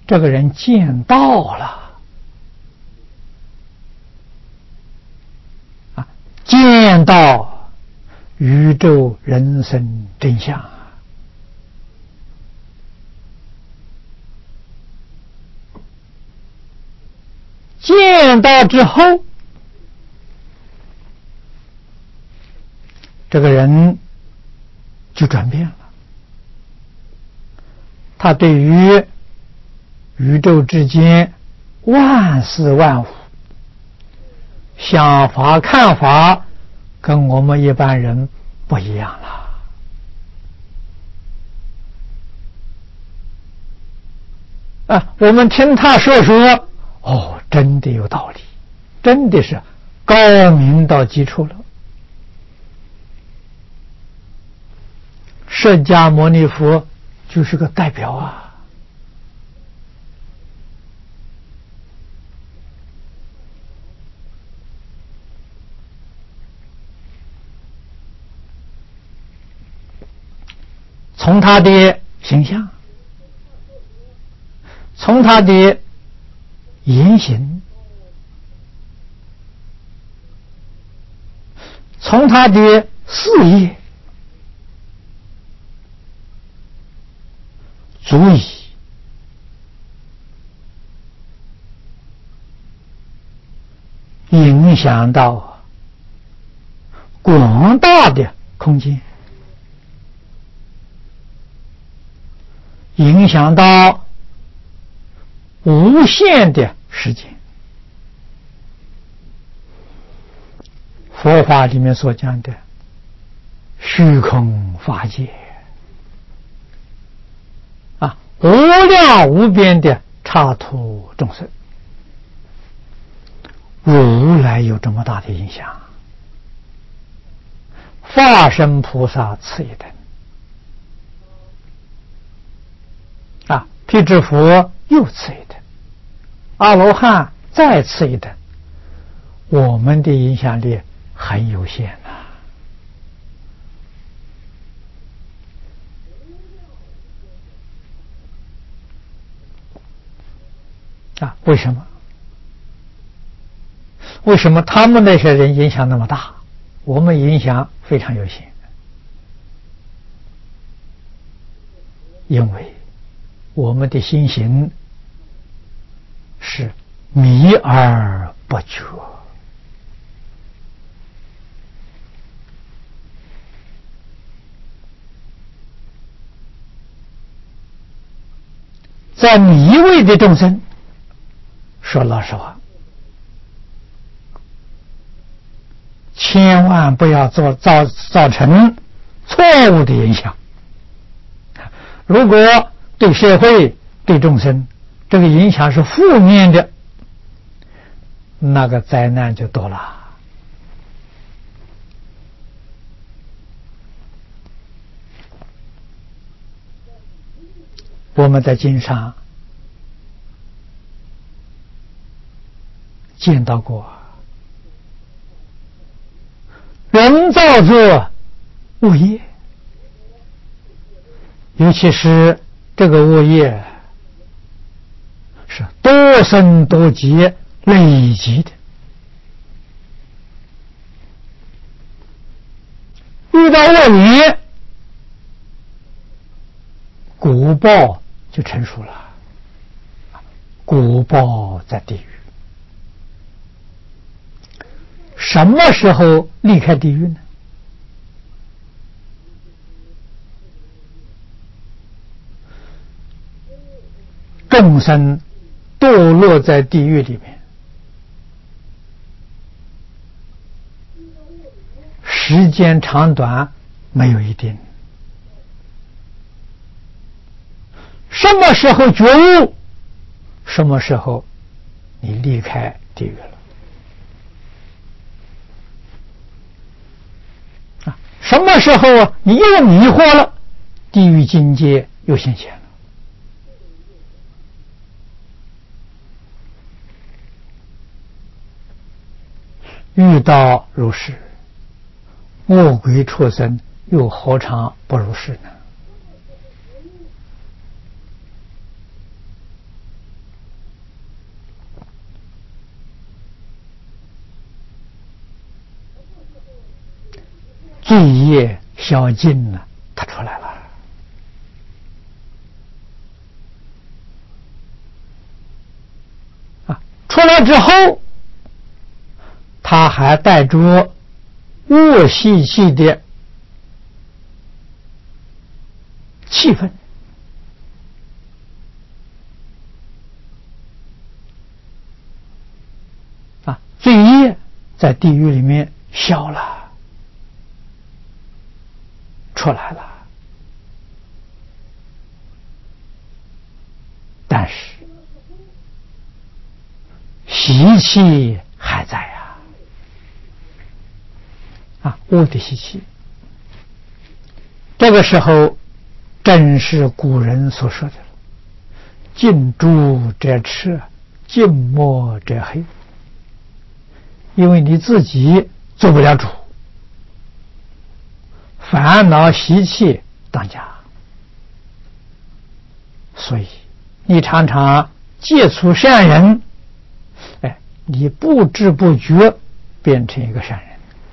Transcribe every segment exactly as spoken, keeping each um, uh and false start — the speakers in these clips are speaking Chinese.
这个人见到了啊，见到宇宙人生真相。见到之后，这个人就转变了。他对于宇宙之间万事万物想法看法跟我们一般人不一样了。啊，我们听他说说，哦，真的有道理，真的是高明到极处了。释迦牟尼佛就是个代表啊。从他的形象，从他的言行，从他的事业，足以影响到广大的空间，影响到无限的时间。佛法里面所讲的虚空法界啊，无量无边的刹土众生，如来有这么大的影响，化身菩萨次一等啊，辟支佛又次一等，阿罗汉再次一等，我们的影响力很有限呐。啊，为什么？为什么他们那些人影响那么大，我们影响非常有限？因为我们的心行是迷而不觉。在迷位的众生，说老实话，千万不要做造造成错误的影响。如果对社会对众生这个影响是负面的，那个灾难就多了。我们在经上见到过，人造作恶业，尤其是这个恶业是多生多劫累积的，遇到恶缘，果报就成熟了，果报在地狱。什么时候离开地狱呢？众生堕落在地狱里面，时间长短没有一定。什么时候觉悟，什么时候你离开地狱了。啊，什么时候啊你又迷惑了，地狱境界又现现了。遇到如是，恶鬼畜生又何尝不如是呢？ 罪业消尽了，他出来了。啊，出来之后，他还带着恶习气的气氛。啊，罪业在地狱里面消了，出来了，但是习气还在呀，啊，恶的习气。这个时候，正是古人所说的“近朱者赤，近墨者黑”。因为你自己做不了主，烦恼习气当家，所以你常常接触善人，哎，你不知不觉变成一个善人；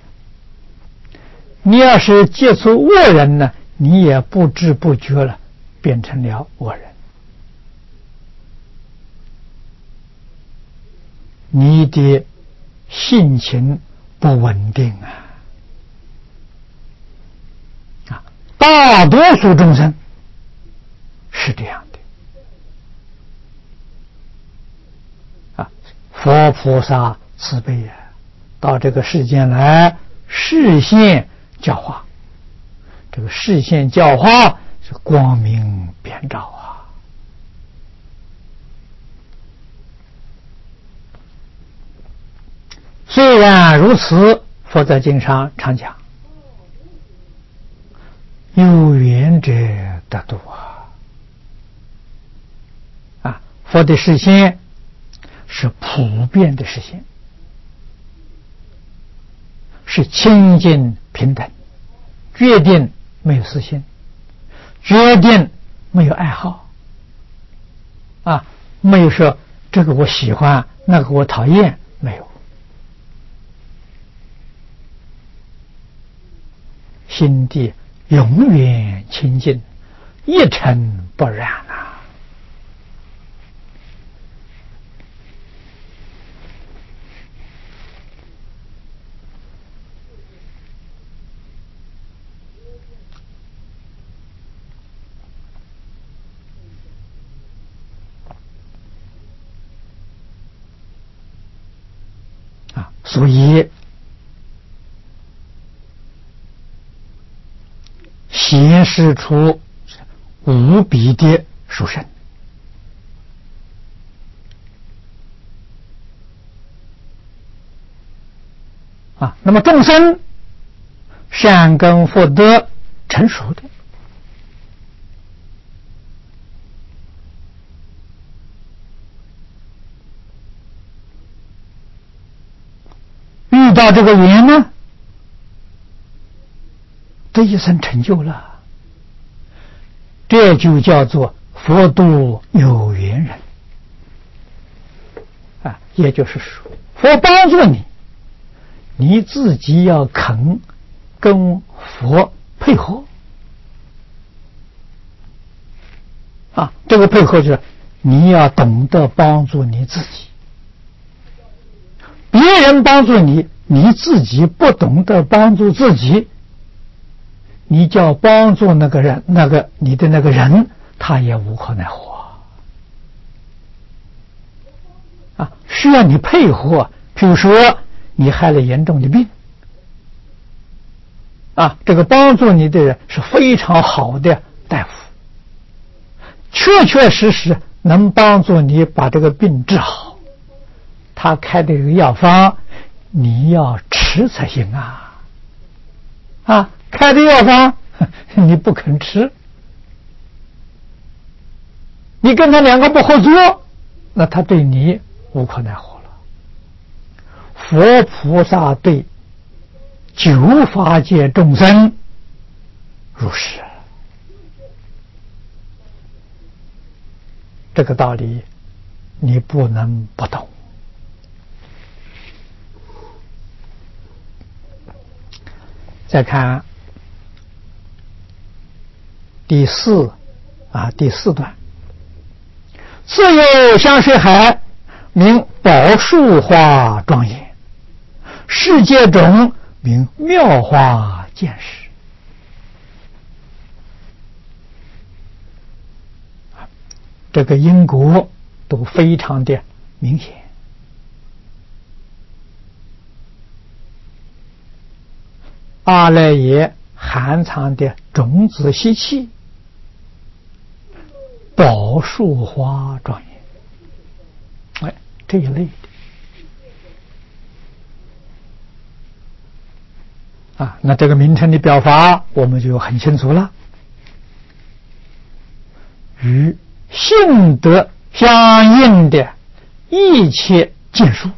你要是接触恶人呢，你也不知不觉了变成了恶人。你的性情不稳定啊！啊，大多数众生是这样的啊。佛菩萨慈悲啊，到这个世间来示现教化，这个示现教化是光明遍照啊。虽然如此，佛在经上常讲，有缘者得度啊！啊，佛的示现是普遍的示现，是清净平等，决定没有私心，决定没有爱好，啊，没有说这个我喜欢，那个我讨厌，没有。心地永远清净，一尘不染啊！啊，所以显示出无比的殊胜啊！那么众生善根福德成熟的，遇到这个缘呢，这一生成就了，这就叫做佛度有缘人啊！也就是说，佛帮助你，你自己要肯跟佛配合啊！这个配合就是你要懂得帮助你自己，别人帮助你，你自己不懂得帮助自己，你叫帮助那个人，那个你的那个人，他也无可奈何啊！需要你配合。譬如说，你害了严重的病啊，这个帮助你的人是非常好的大夫，确确实实能帮助你把这个病治好。他开的这个药方，你要吃才行啊！啊，开的药方你不肯吃，你跟他两个不合作，那他对你无可奈何了。佛菩萨对九法界众生如是，这个道理你不能不懂。再看第四啊第四段，自有香水海，名宝树花庄严，世界中名妙花见识。这个因果都非常的明显。阿赖耶含藏的种子习气，宝树花庄严，哎，这一类的啊，那这个名称的表法我们就很清楚了，与性德相应的一切见数，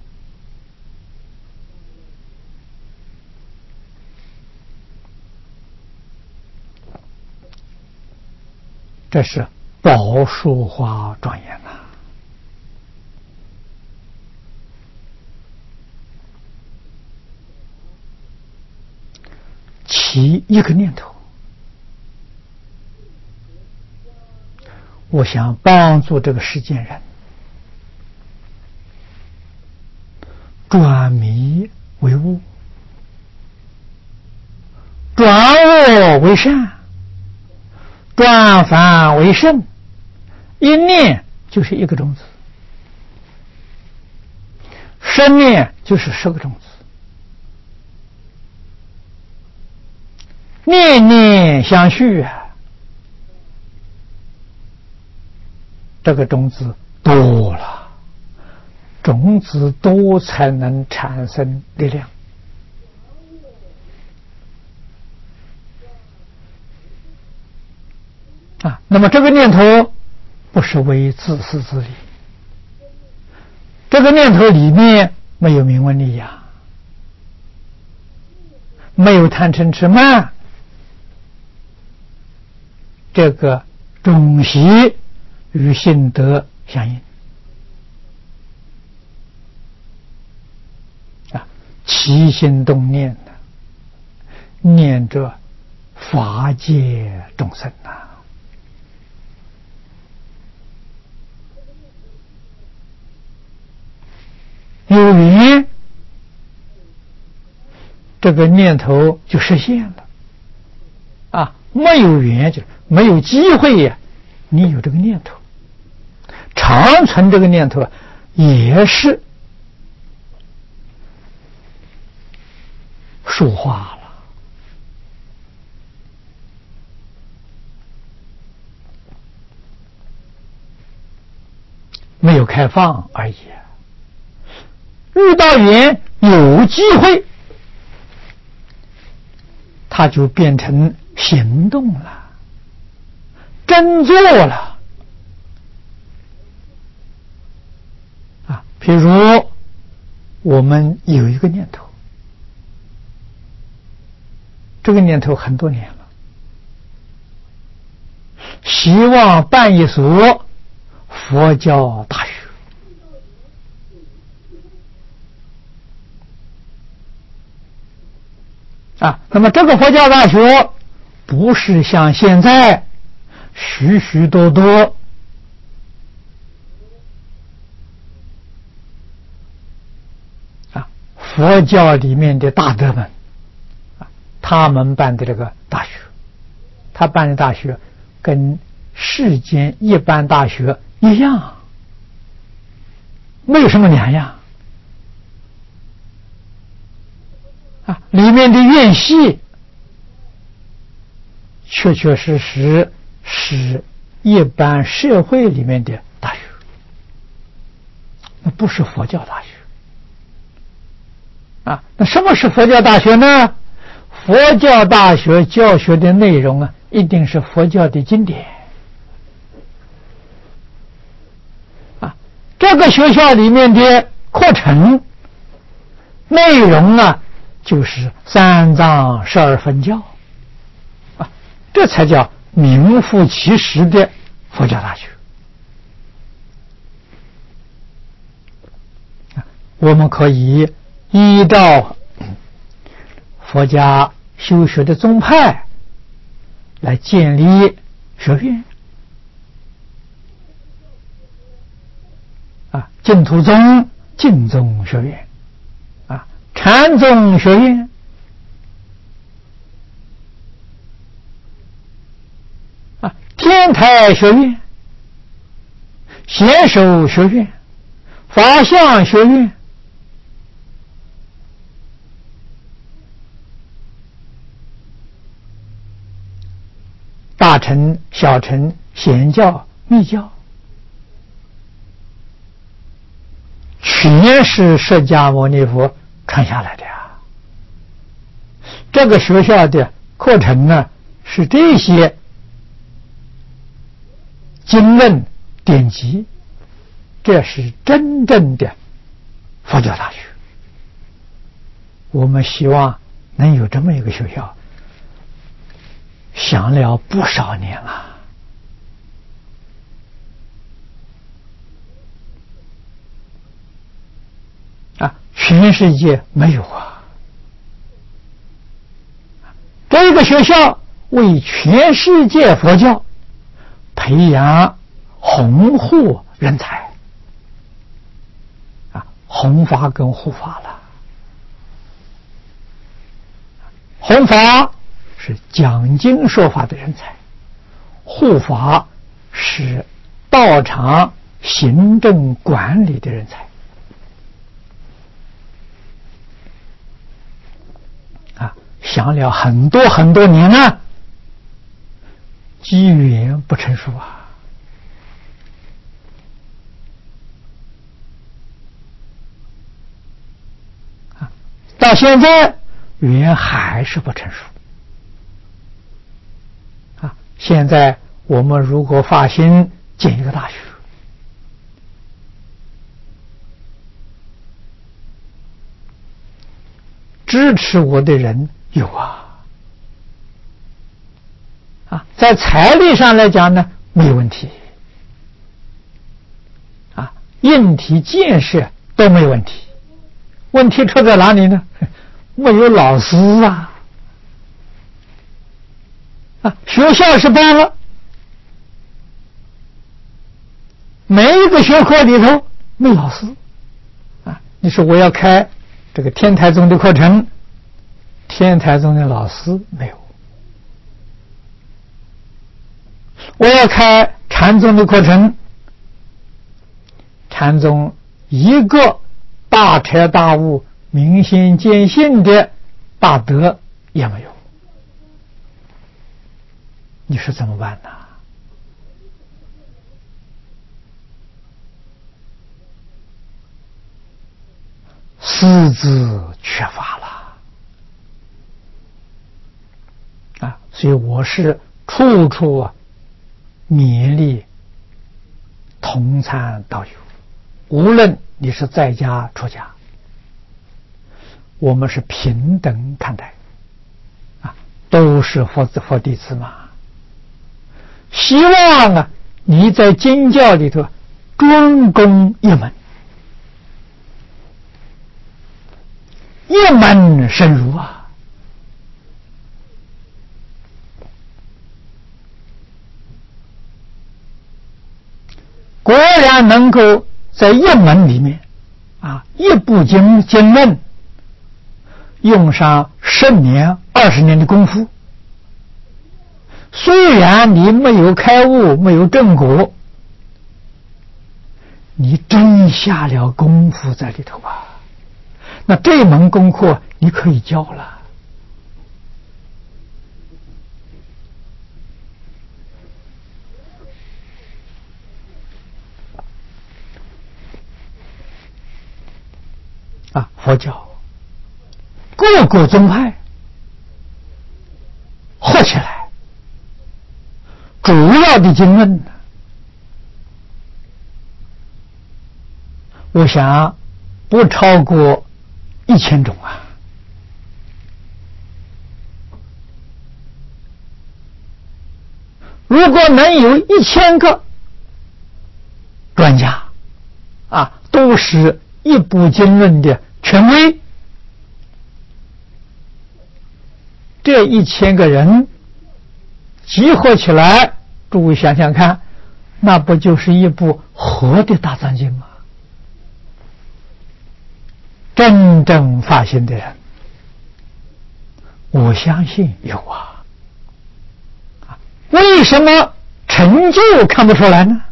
这是宝树花庄严呐、啊。起一个念头，我想帮助这个世间人转迷为悟，转恶为善，转凡为圣，一念就是一个种子，十念就是十个种子，念念相续啊，这个种子多了，种子多才能产生力量啊。那么这个念头不是为自私自利，这个念头里面没有名闻利养，没有贪嗔痴慢，这个种习与性德相应啊，起心动念的念着法界众生呐、啊，有缘这个念头就实现了啊，没有缘就没有机会呀、啊。你有这个念头，长存这个念头也是树化了，没有开放而已。遇到缘有机会，它就变成行动了，真做了啊！譬如我们有一个念头，这个念头很多年了，希望办一所佛教大学啊。那么这个佛教大学不是像现在许许多多啊佛教里面的大德们啊，他们办的这个大学，他办的大学跟世间一般大学一样，没有什么两样啊，里面的院系确确实实是一般社会里面的大学，那不是佛教大学啊。那什么是佛教大学呢？佛教大学教学的内容啊，一定是佛教的经典啊。这个学校里面的课程内容啊，就是三藏十二分教啊，这才叫名副其实的佛教大学。我们可以依照佛家修学的宗派来建立学院啊，净土宗净宗学院啊，禅宗学院啊，天台学院、显首学院、法相学院。大乘、小乘、显教、密教，全是释迦牟尼佛传下来的呀。这个学校的课程呢，是这些经论典籍，这是真正的佛教大学。我们希望能有这么一个学校，想了不少年了啊，全世界没有啊。这个学校为全世界佛教培养弘护人才啊，弘法跟护法了。弘法是讲经说法的人才，护法是道场行政管理的人才啊，想了很多很多年了，机缘不成熟啊啊，到现在缘还是不成熟。现在我们如果发心建一个大学，支持我的人有啊，啊，在财力上来讲呢，没有问题，啊，硬体建设都没有问题，问题出在哪里呢？没有老师啊。啊，学校是办了，每一个学科里头没老师啊。你说我要开这个天台宗的课程，天台宗的老师没有；我要开禅宗的课程，禅宗一个大彻大悟、明心见性的大德也没有。你说怎么办呢？师资缺乏了啊，所以我是处处啊勉励同参道友，无论你是在家出家，我们是平等看待啊，都是佛子佛弟子嘛。希望啊，你在经教里头专攻一门，一门深入啊。果然能够在一门里面啊，一部经经论用上十年、二十年的功夫。虽然你没有开悟，没有正果，你真下了功夫在里头啊，那这门功课你可以教了啊。佛教各个宗派合起来，主要的经论呢，我想不超过一千种啊。如果能有一千个专家啊，都是一部经论的权威，这一千个人集合起来，诸位想想看，那不就是一部活的大藏经吗？真正发心的人，我相信有啊。为什么成就看不出来呢？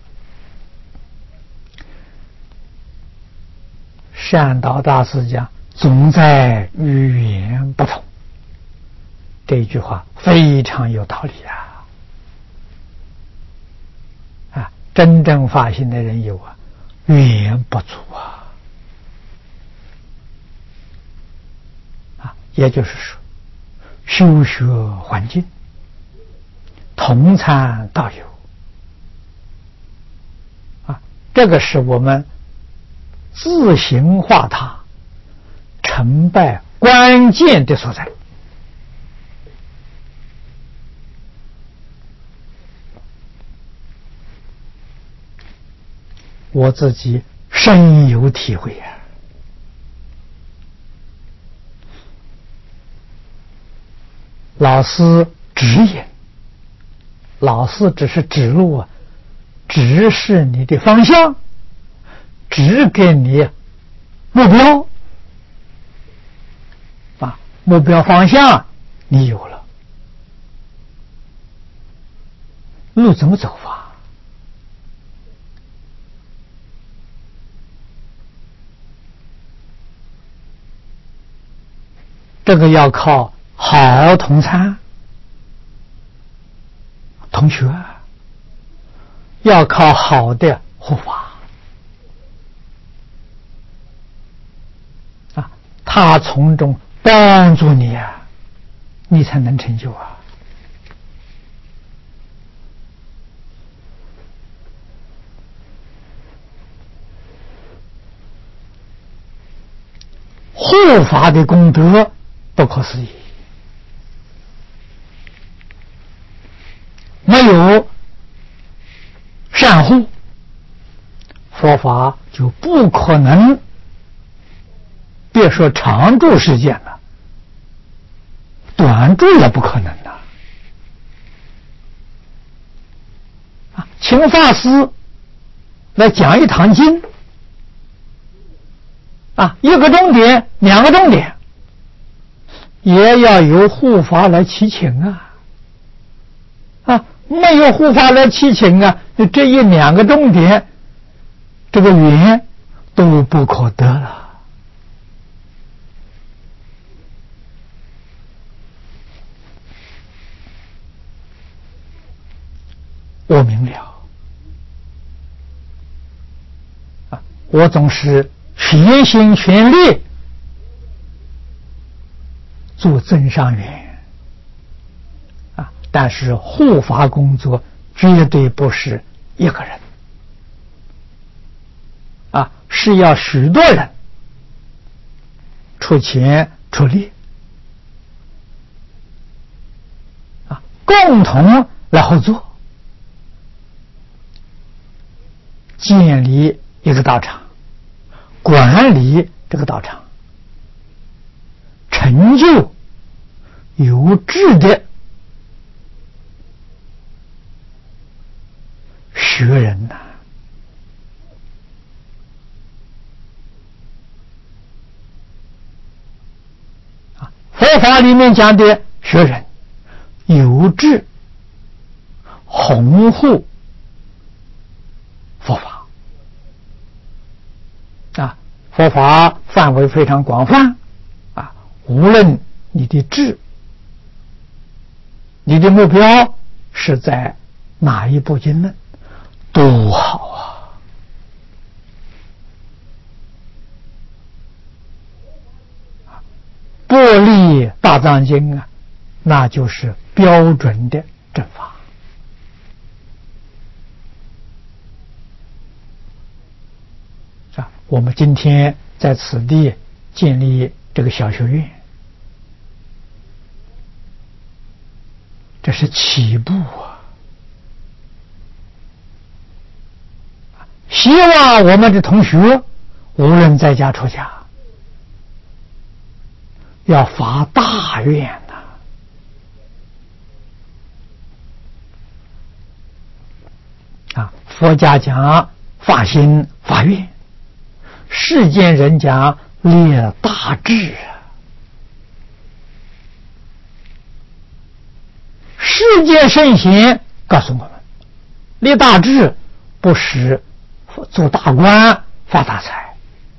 善导大师讲，总在语言不同，这句话非常有道理啊！啊，真正发心的人有啊，语言不足啊。啊，也就是说，修学环境，同参道友，啊，这个是我们自行化他成败关键的所在。我自己深有体会啊！老师指引，老师只是指路啊，指示你的方向，指给你目标啊，目标方向你有了，路怎么走法？这个要靠好同参同学，要靠好的护法啊，他从中帮助你啊，你才能成就啊。护法的功德不可思议，没有善护，佛法就不可能，别说长住时间了，短住也不可能的。啊，请法师来讲一堂经，啊，一个重点，两个重点，也要由护法来祈请啊！啊，没有护法来祈请啊，这一两个重点，这个缘都不可得了。我明了啊，我总是全心全力做增上缘啊，但是护法工作绝对不是一个人啊，是要许多人出钱出力啊，共同来合作，建立一个道场，管理这个道场，成就有志的学人呐、啊！佛法里面讲的学人有志弘护佛法啊，佛法范围非常广泛啊，无论你的志，你的目标是在哪一部经论都好啊。不立大藏经啊，那就是标准的正法啊。我们今天在此地建立这个小学院，这是起步啊！希望我们的同学无论在家出家，要发大愿呐、 佛家讲发心发愿，世间人讲立大志啊。世界圣贤告诉我们，立大志不是做大官发大财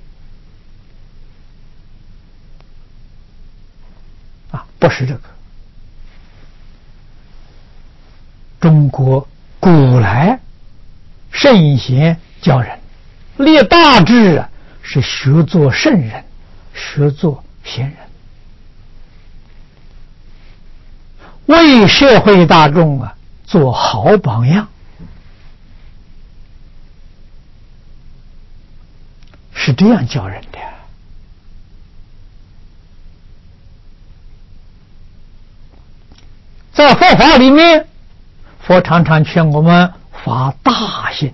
啊，不是这个。中国古来圣贤教人立大志啊，是学做圣人，学做贤人，为社会大众啊做好榜样，是这样教人的。在佛法里面，佛常常劝我们发大心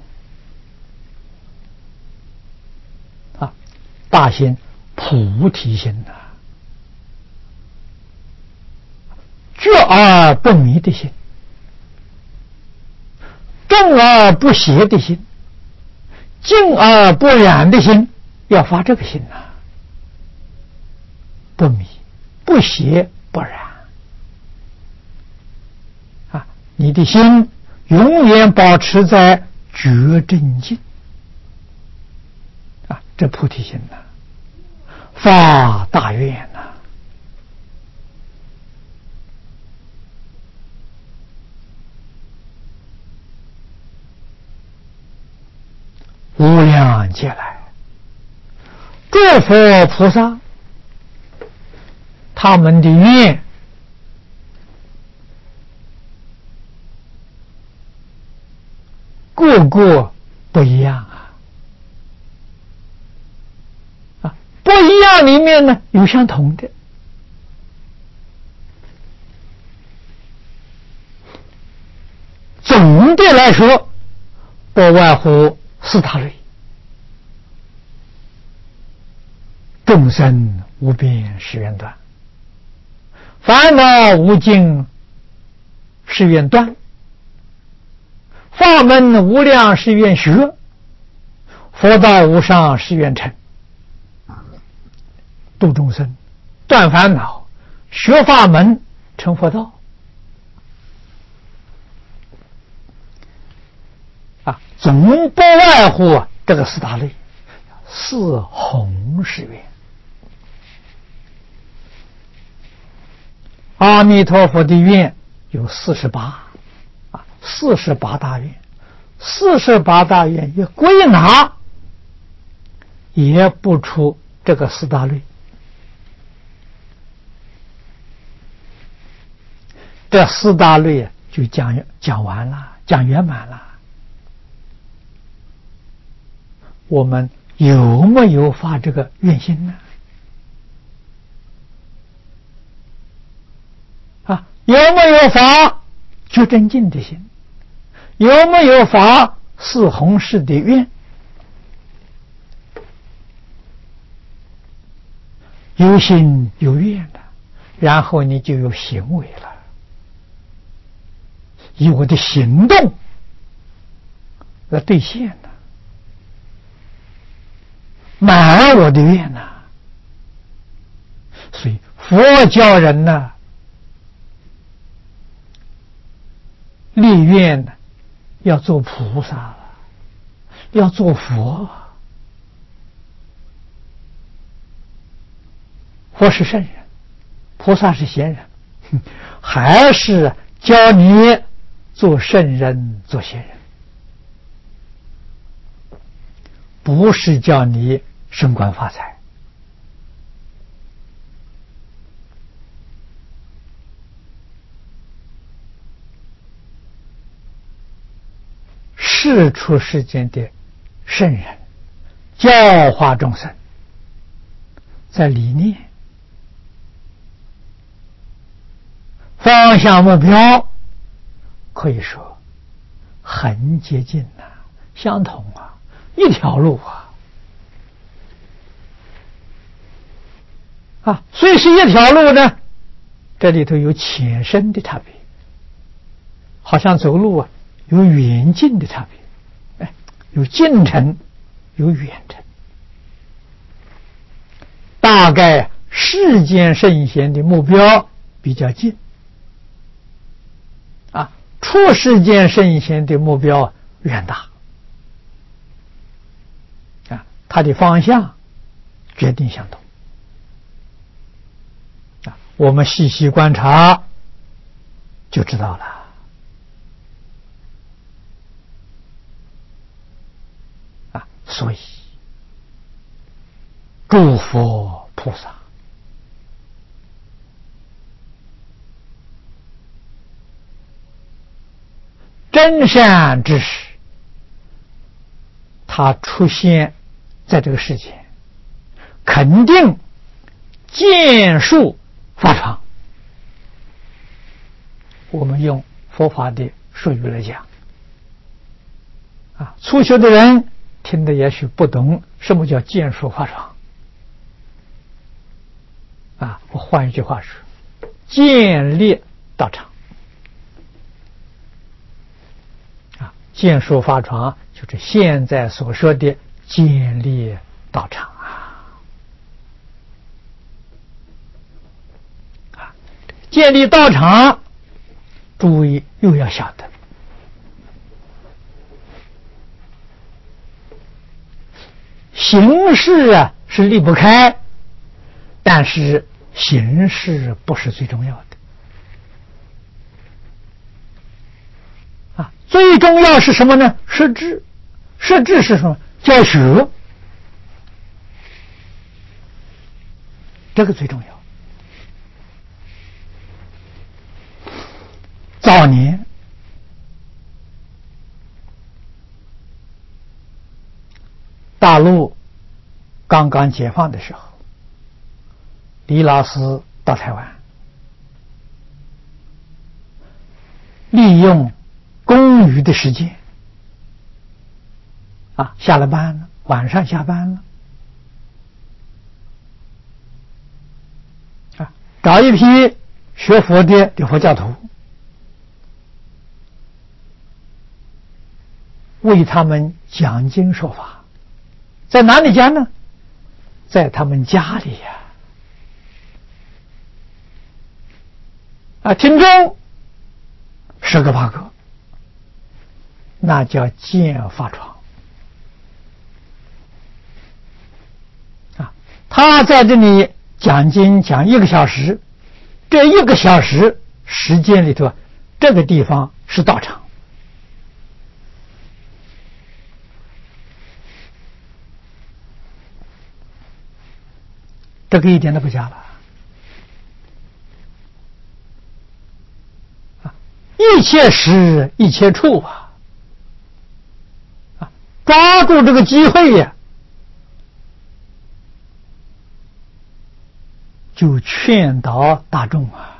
啊，大心菩提心呐、啊，觉而不迷的心，正而不邪的心，静而不染的心，要发这个心呐、啊，不迷不邪不染啊，你的心永远保持在觉正境啊，这菩提心呐、啊，发大愿呐、啊，无量劫来，诸佛菩萨他们的愿个个不一样啊！啊，不一样里面呢有相同的。总的来说，不外乎四大类：众生无边誓愿断，烦恼无尽誓愿断，法门无量誓愿学，佛道无上誓愿成。度众生，断烦恼，学法门，成佛道。啊，总不外乎这个四大类，四弘誓愿。阿弥陀佛的愿有四十八啊，四十八大愿，四十八大愿也归纳，也不出这个四大类。这四大类就讲讲完了，讲圆满了。我们有没有发这个愿心呢？啊，有没有发觉真境的心？有没有发四弘誓的愿？有心有愿的，然后你就有行为了，以我的行动来兑现的，满我的愿呐、啊。所以佛教人呢、啊，立愿呢，要做菩萨了，要做佛。佛是圣人，菩萨是贤人，还是教你做圣人做贤人，不是叫你升官发财。世出世间的圣人教化众生，在理念方向目标可以说很接近呐、啊，相同啊，一条路啊啊，所以是一条路呢，这里头有浅深的差别，好像走路啊有远近的差别。 有近程，有远程。大概世间圣贤的目标比较近，啊，出世间圣贤的目标远大，啊，它的方向决定相同。啊，我们细细观察就知道了。啊，所以诸佛菩萨真善之时，他出现在这个世界，肯定见树发传。我们用佛法的术语来讲，啊，初学的人听得也许不懂什么叫见树发传。啊，我换一句话说，建立道场。啊，见树发传就是现在所说的建立道场啊。啊，建立道场，诸位又要晓得，形式啊是离不开，但是形式不是最重要的啊，最重要是什么呢？实质，实质是什么？教学，这个最重要。早年大陆刚刚解放的时候，李老师到台湾，利用公余的时间，啊，下了班了，晚上下班了，啊，找一批学佛的的佛教徒，为他们讲经说法。在哪里讲呢？在他们家里呀、啊。啊，听众十个八个，那叫见法传啊。他在这里讲经讲一个小时，这一个小时时间里头，这个地方是道场。这个一点都不假了啊！一切时一切处啊！啊，抓住这个机会呀、啊，就劝导大众啊，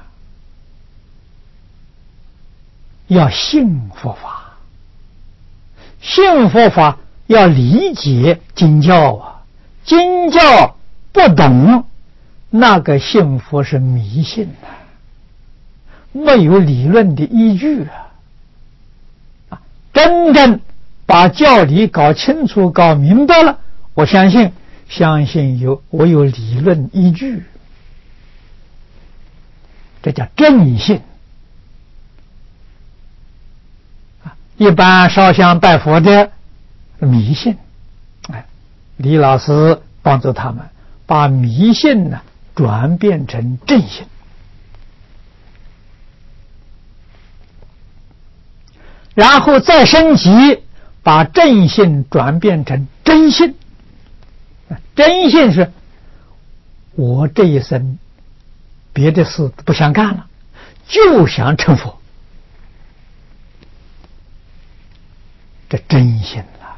要信佛法，信佛法要理解经教啊，经教不懂，那个信佛是迷信的、啊，没有理论的依据啊！啊，真正把教理搞清楚、搞明白了，我相信，相信有我有理论依据，这叫正信。啊，一般烧香拜佛的迷信，哎，李老师帮助他们把迷信呢转变成正信，然后再升级，把正信转变成真信。真信是我这一生别的事不想干了，就想成佛，这真信了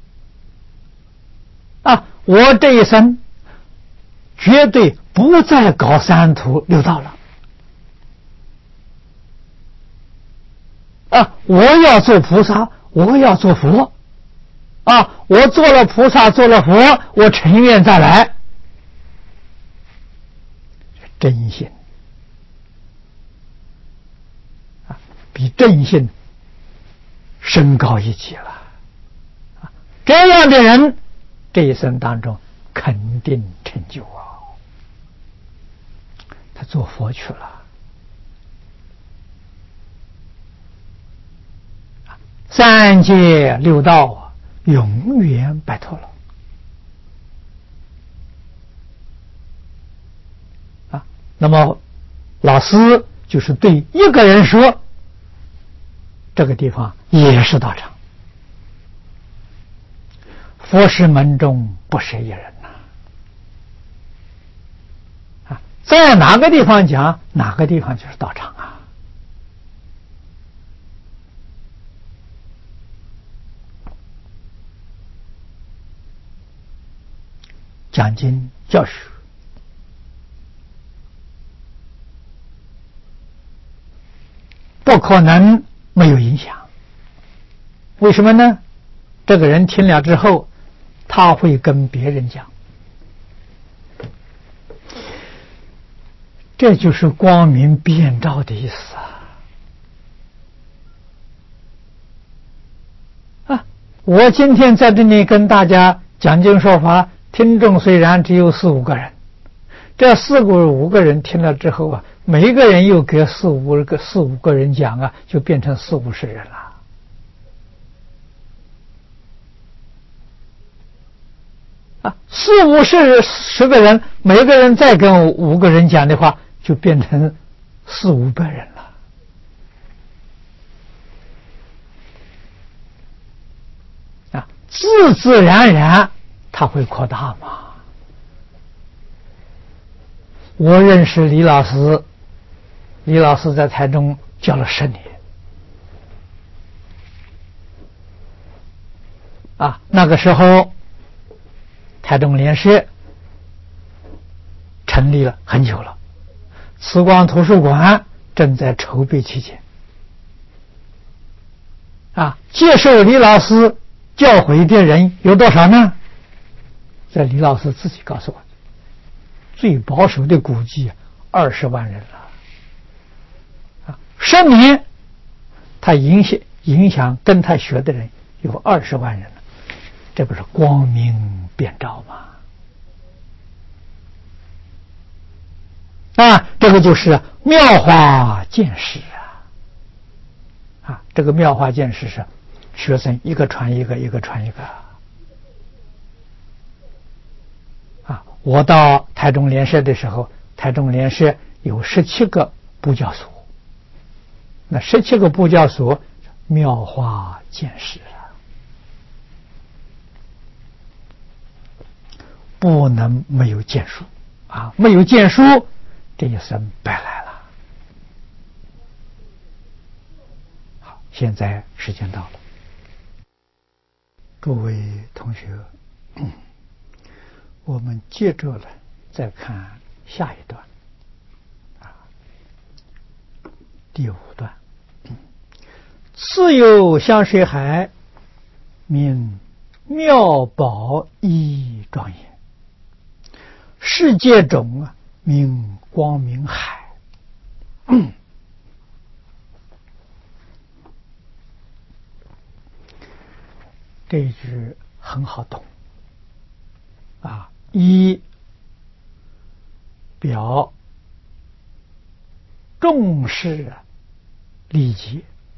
啊！我这一生绝对不再搞三途六道了啊！我要做菩萨，我要做佛啊！我做了菩萨，做了佛，我成愿再来。真信啊，比正信升高一级了啊！ 这样的人这一生当中肯定成就啊，他做佛去了。三界六道啊，永远摆脱了啊。那么老师就是对一个人说，这个地方也是道场，佛事门中不舍一人呐、啊。在哪个地方讲，哪个地方就是道场啊。讲经教学不可能没有影响，为什么呢？这个人听了之后，他会跟别人讲，这就是光明遍照的意思啊！啊，我今天在这里跟大家讲经说法，听众虽然只有四五个人，这四五个人听了之后啊，每一个人又给四五个四五个人讲啊，就变成四五十人了。啊，四五十十个人，每个人再跟五个人讲的话，就变成四五百人了。啊，自自然然它会扩大嘛。我认识李老师，李老师在台中教了十年。啊，那个时候台中联社成立了很久了，慈光图书馆正在筹备期间。啊，接受李老师教诲的人有多少呢？在李老师自己告诉我，最保守的估计二十万人了。啊，十年他影响影响跟他学的人有二十万人了，这不是光明遍照吗？啊，这个就是妙化见识啊！啊，这个妙化见识是学生一个传一个，一个传一个。啊，我到台中联社的时候，台中联社有十七个部教所，那十七个部教所妙化见识啊，不能没有见书啊！没有见书，这一生白来了。好，现在时间到了，各位同学，我们接着来再看下一段啊，第五段。次有香水海，名妙宝一庄严，世界种啊，名光明海。这一句很好懂啊，一表重视礼节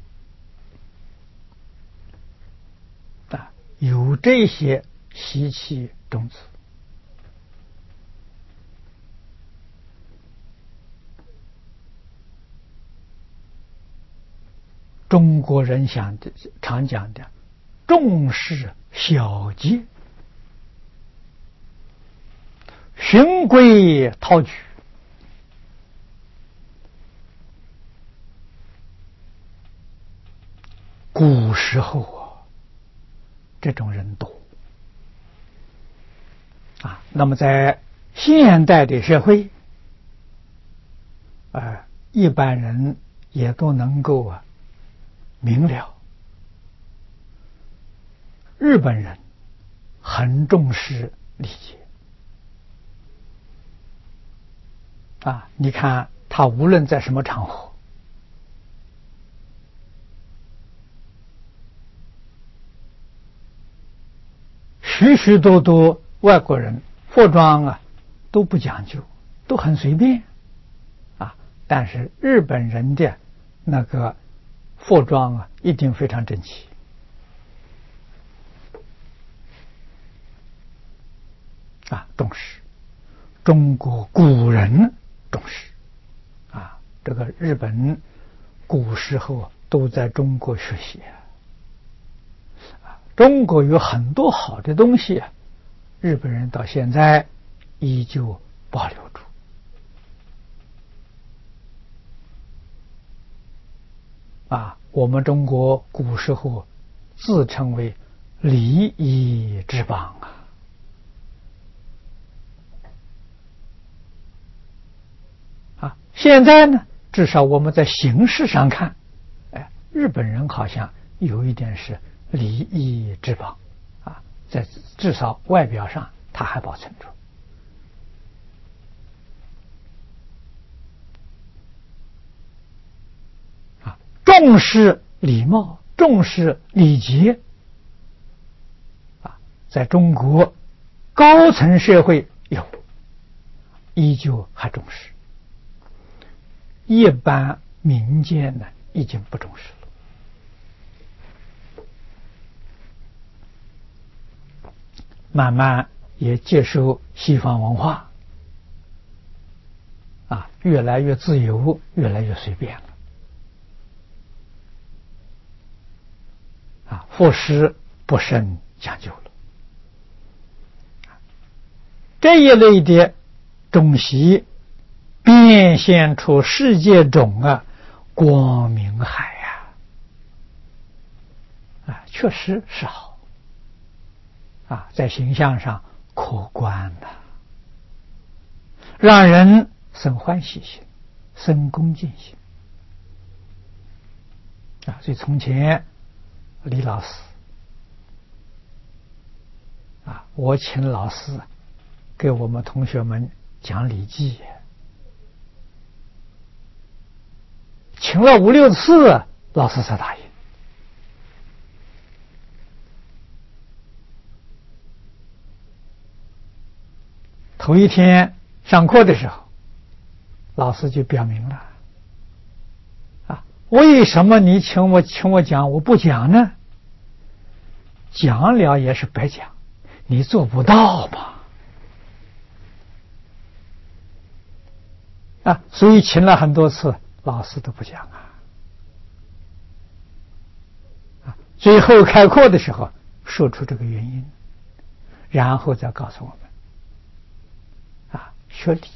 啊，有这些习气种子，中国人想的常讲的重视小节，循规蹈矩，古时候啊，这种人多啊。那么在现代的社会，啊、呃，一般人也都能够啊明了。日本人很重视礼节啊，你看他无论在什么场合， 许许多多外国人服装啊都不讲究，都很随便啊，但是日本人的那个服装啊一定非常整齐啊，重视中国古人，重视啊，这个日本古时候都在中国学习啊，中国有很多好的东西啊，日本人到现在依旧保留住啊。我们中国古时候自称为礼仪之邦啊。啊，现在呢，至少我们在形式上看，哎，日本人好像有一点是礼仪之邦啊，在至少外表上它还保存住。啊，重视礼貌，重视礼节啊，在中国高层社会有，依旧还重视。一般民间呢，已经不重视了，慢慢也接受西方文化，啊，越来越自由，越来越随便了，啊，服饰不甚讲究了。这一类的东西变现出世界中啊光明海呀、啊，啊，确实是好啊，在形象上可观的、啊，让人生欢喜心，生恭敬心啊。所以从前李老师啊，我请老师给我们同学们讲《礼记》。请了五六次，老师才答应。头一天上课的时候，老师就表明了啊，为什么你请我请我讲，我不讲呢？讲了也是白讲，你做不到嘛。啊，所以请了很多次。老师都不讲啊，啊，最后开课的时候说出这个原因，然后再告诉我们，啊，学礼，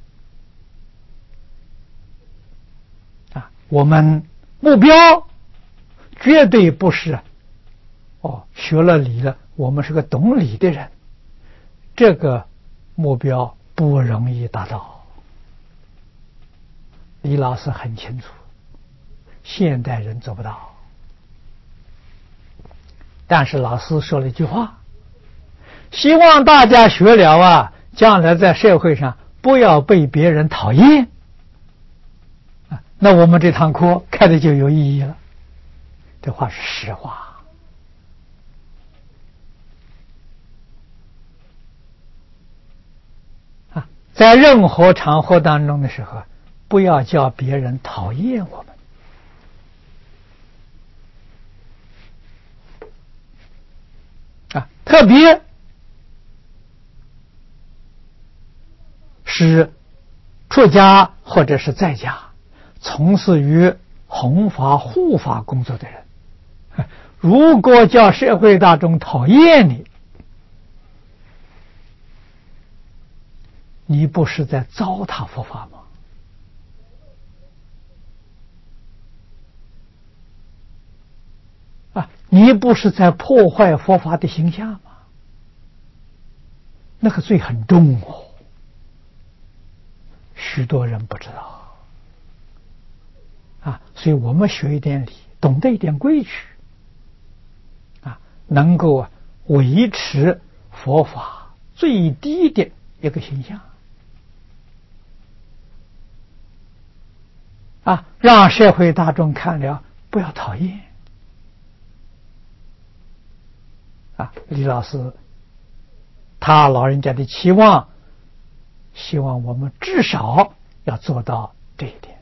啊，我们目标绝对不是，哦，学了礼了，我们是个懂礼的人，这个目标不容易达到。李老师很清楚，现代人做不到。但是老师说了一句话，希望大家学了啊，将来在社会上不要被别人讨厌。那我们这堂课开的就有意义了。这话是实话。啊，在任何场合当中的时候，不要叫别人讨厌我们啊，特别是出家或者是在家从事于弘法护法工作的人，如果叫社会大众讨厌你，你不是在糟蹋佛法吗？啊，你不是在破坏佛法的形象吗？那个罪很重哦，许多人不知道啊，所以我们学一点礼，懂得一点规矩啊，能够维持佛法最低的一个形象啊，让社会大众看了不要讨厌啊。李老师他老人家的期望，希望我们至少要做到这一点。